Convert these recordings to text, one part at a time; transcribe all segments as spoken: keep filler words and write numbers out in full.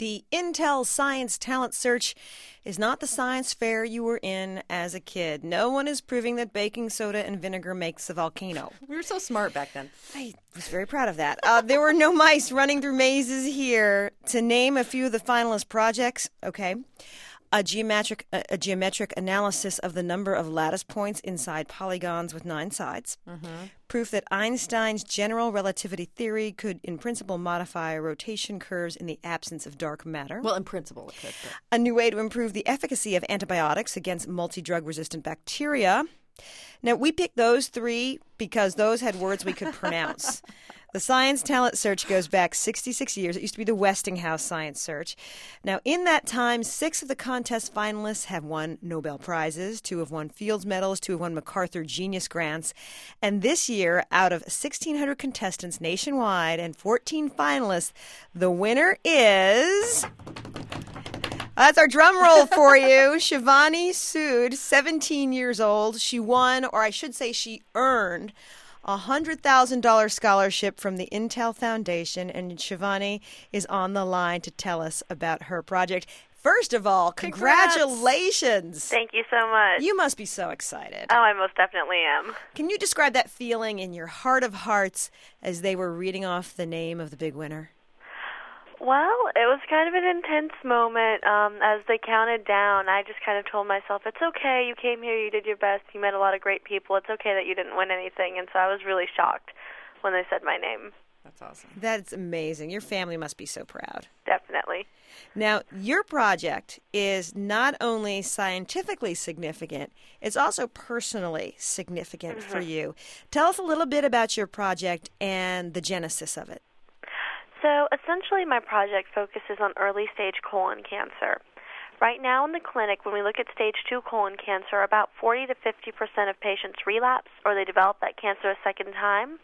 The Intel Science Talent Search is not the science fair you were in as a kid. No one is proving that baking soda and vinegar makes a volcano. We were so smart back then. I was very proud of that. Uh, there were no mice running through mazes here. To name a few of the finalist projects, okay. A geometric a, a geometric analysis of the number of lattice points inside polygons with nine sides. Mm-hmm. Proof that Einstein's general relativity theory could, in principle, modify rotation curves in the absence of dark matter. Well, in principle, it could. But... A new way to improve the efficacy of antibiotics against multi-drug resistant bacteria. Now, we picked those three because those had words we could pronounce. The Science Talent Search goes back sixty-six years. It used to be the Westinghouse Science Search. Now, in that time, six of the contest finalists have won Nobel Prizes. Two have won Fields Medals. Two have won MacArthur Genius Grants. And this year, out of sixteen hundred contestants nationwide and fourteen finalists, the winner is... That's our drum roll for you. Shivani Sood, seventeen years old. She won, or I should say she earned, a one hundred thousand dollars scholarship from the Intel Foundation, and Shivani is on the line to tell us about her project. First of all, Congrats. Congratulations. Thank you so much. You must be so excited. Oh, I most definitely am. Can you describe that feeling in your heart of hearts as they were reading off the name of the big winner? Well, it was kind of an intense moment. Um, as they counted down, I just kind of told myself, it's okay, you came here, you did your best, you met a lot of great people, it's okay that you didn't win anything. And so I was really shocked when they said my name. That's awesome. That's amazing. Your family must be so proud. Definitely. Now, your project is not only scientifically significant, it's also personally significant Mm-hmm. for you. Tell us a little bit about your project and the genesis of it. So essentially my project focuses on early-stage colon cancer. Right now in the clinic, when we look at stage two colon cancer, about forty to fifty percent of patients relapse or they develop that cancer a second time.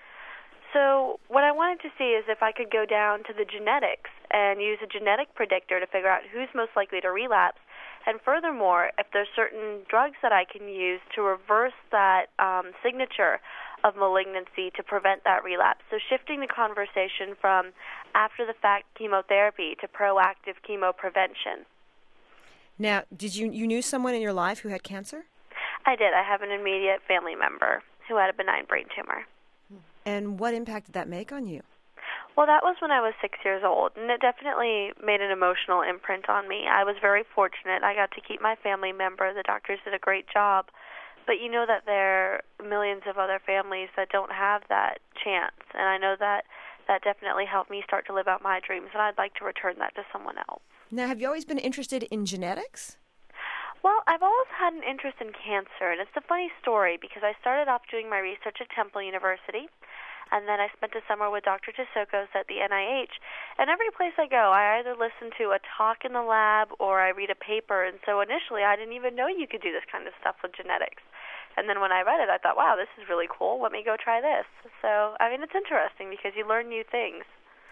So what I wanted to see is if I could go down to the genetics and use a genetic predictor to figure out who's most likely to relapse. And furthermore, if there's certain drugs that I can use to reverse that um, signature of malignancy to prevent that relapse. So shifting the conversation from after-the-fact chemotherapy to proactive chemo prevention. Now, did you you knew someone in your life who had cancer? I did. I have an immediate family member who had a benign brain tumor. And what impact did that make on you? Well, that was when I was six years old, and it definitely made an emotional imprint on me. I was very fortunate. I got to keep my family member. The doctors did a great job. But you know that there are millions of other families that don't have that chance, and I know that that definitely helped me start to live out my dreams, and I'd like to return that to someone else. Now, have you always been interested in genetics? Well, I've always had an interest in cancer, and it's a funny story because I started off doing my research at Temple University, and then I spent a summer with Doctor Tsoukas at the N I H. And every place I go, I either listen to a talk in the lab or I read a paper. And so initially, I didn't even know you could do this kind of stuff with genetics. And then when I read it, I thought, wow, this is really cool. Let me go try this. So, I mean, it's interesting because you learn new things.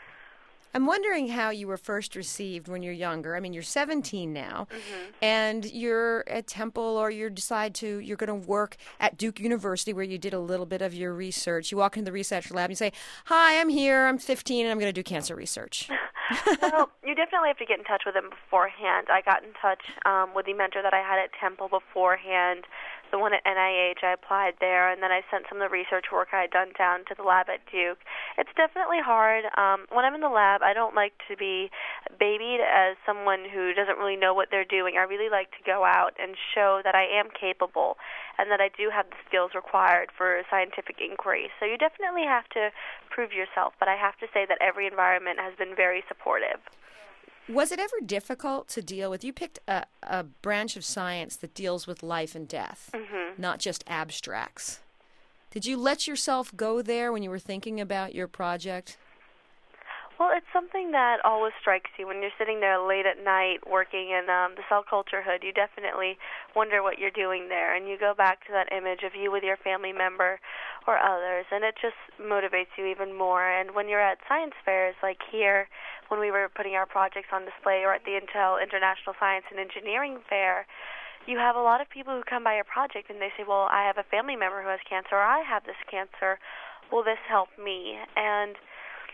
I'm wondering how you were first received when you're younger. I mean, you're seventeen now, Mm-hmm. and you're at Temple, or you decide to, you're going to work at Duke University where you did a little bit of your research. You walk into the research lab and you say, hi, I'm here, I'm fifteen, and I'm going to do cancer research. Well, you definitely have to get in touch with them beforehand. I got in touch um, with the mentor that I had at Temple beforehand, the one at N I H. I applied there, and then I sent some of the research work I had done down to the lab at Duke. It's definitely hard. Um, when I'm in the lab, I don't like to be babied as someone who doesn't really know what they're doing. I really like to go out and show that I am capable and that I do have the skills required for scientific inquiry. So you definitely have to prove yourself, but I have to say that every environment has been very supportive. Was it ever difficult to deal with? You picked a, a branch of science that deals with life and death, Mm-hmm. not just abstracts. Did you let yourself go there when you were thinking about your project? Well, it's something that always strikes you when you're sitting there late at night working in um, the cell culture hood. You definitely wonder what you're doing there, and you go back to that image of you with your family member or others, and it just motivates you even more. And when you're at science fairs like here, when we were putting our projects on display, or at the Intel International Science and Engineering Fair, you have a lot of people who come by your project and they say, well, I have a family member who has cancer, or I have this cancer. Will this help me? And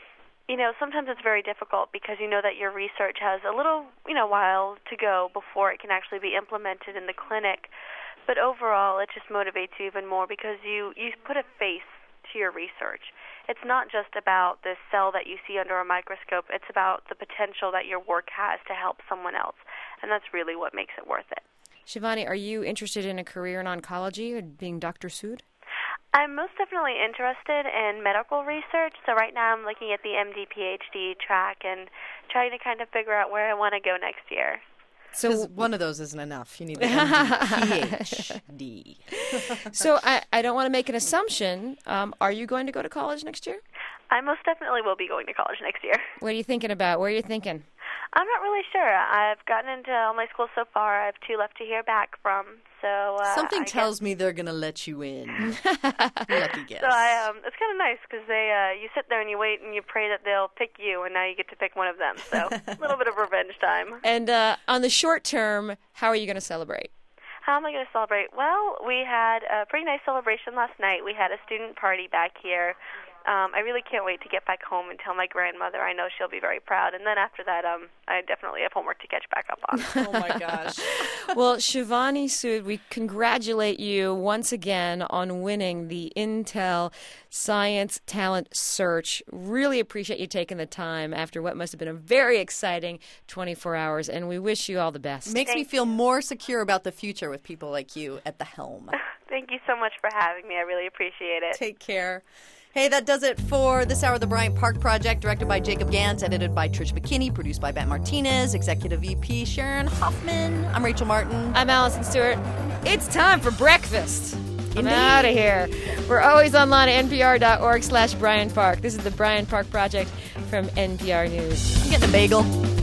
you know, sometimes it's very difficult because you know that your research has a little, you know, while to go before it can actually be implemented in the clinic. But overall, it just motivates you even more because you, you put a face to your research. It's not just about this cell that you see under a microscope. It's about the potential that your work has to help someone else. And that's really what makes it worth it. Shivani, are you interested in a career in oncology or being Doctor Sood? I'm most definitely interested in medical research. So right now I'm looking at the M D P H D track and trying to kind of figure out where I want to go next year. So one of those isn't enough. You need the M D P H D. So I, I don't want to make an assumption. Um, are you going to go to college next year? I most definitely will be going to college next year. What are you thinking about? Where are you thinking? I'm not really sure. I've gotten into all my schools so far. I have two left to hear back from. So uh, Something I tells guess... me they're going to let you in. Lucky guess. So I, um, it's kind of nice because they, uh, you sit there and you wait and you pray that they'll pick you, and now you get to pick one of them. So a little bit of revenge time. And uh, on the short term, how are you going to celebrate? How am I going to celebrate? Well, we had a pretty nice celebration last night. We had a student party back here. Um, I really can't wait to get back home and tell my grandmother. I know she'll be very proud. And then after that, um, I definitely have homework to catch back up on. Oh, my gosh. Well, Shivani Sood, we congratulate you once again on winning the Intel Science Talent Search. Really appreciate you taking the time after what must have been a very exciting twenty-four hours, and we wish you all the best. Makes Thank me feel more secure about the future with people like you at the helm. Thank you so much for having me. I really appreciate it. Take care. Hey, that does it for this hour of the Bryant Park Project, directed by Jacob Gantz, edited by Trish McKinney, produced by Matt Martinez, executive V P Sharon Hoffman. I'm Rachel Martin. I'm Allison Stewart. It's time for breakfast. I'm Indeed. out of here. We're always online at npr.org slash Bryant Park. This is the Bryant Park Project from N P R News. I'm getting a bagel.